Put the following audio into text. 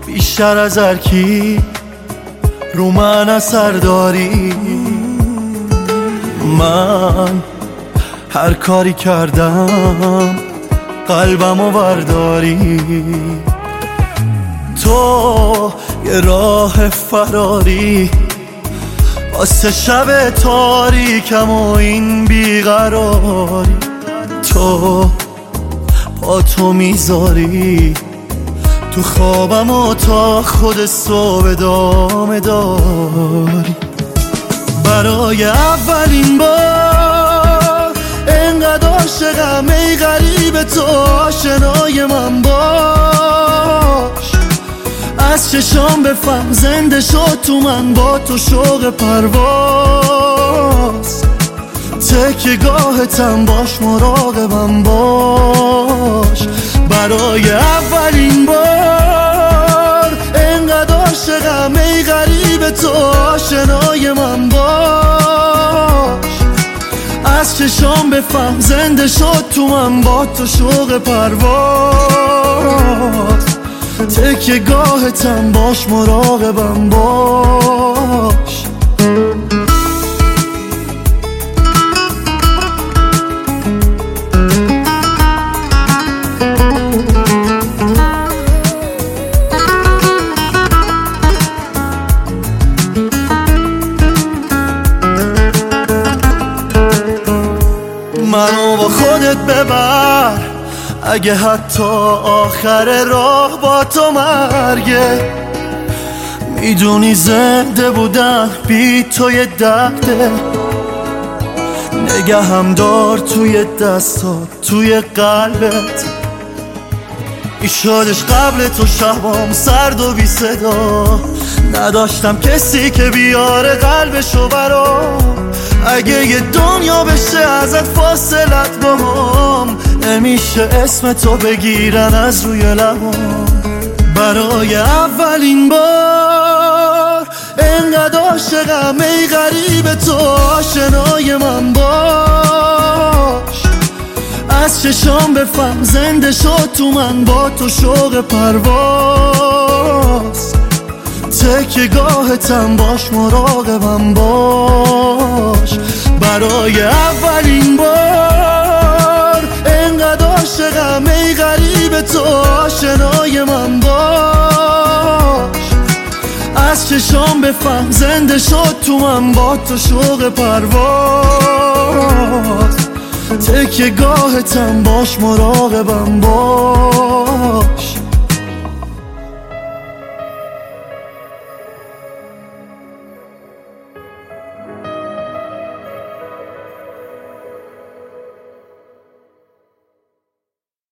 بیشتر از هر کی رو من اثر داری. من هر کاری کردم قلبمو برداری. تو یه راه فراری واسه شب تاریکم و این بیقراری. تو پا تو میذاری تو خوابم و تا خود صبح ادامه داری. برای اولین بار انقدر عاشقم ای غریب، تو آشنای من باش. از چشام بفهم زنده شد تو من با تو شوق پرواز. تکیه گاهتم باش مراقبم باش. برای اولین بار انقدر عاشقم ای غریب، تو آشنای من باش. از چشام بفهم زنده شد تو من با تو شوق پرواز. تکیه گاهتم باش مراقبم باش. منو با خودت ببر اگه حتی آخر راه با تو مرگه. میدونی زنده بودن بی تو یه درده. نگهم دار توی دستات توی قلبت. ایشادش قبل تو شبام سرد و بی صدا. نداشتم کسی که بیاره قلبشو برام. اگه یه دنیا بشه ازت فاصلت باهم، نمیشه اسم تو بگیرن از روی لبام. برای اولین بار انقدر عاشقم ای غریب، تو آشنای من باش. از چشام بفهم زنده شد تو من با تو شوق پرواز. تکیه گاهتم باش مراقبم باش. برای اولین بار انقدر عاشقم ای غریب، تو آشنای من باش. از چشام بفهم زنده شد تو من با تو شوق پرواز. تکیه گاهتم باش مراقبم باش.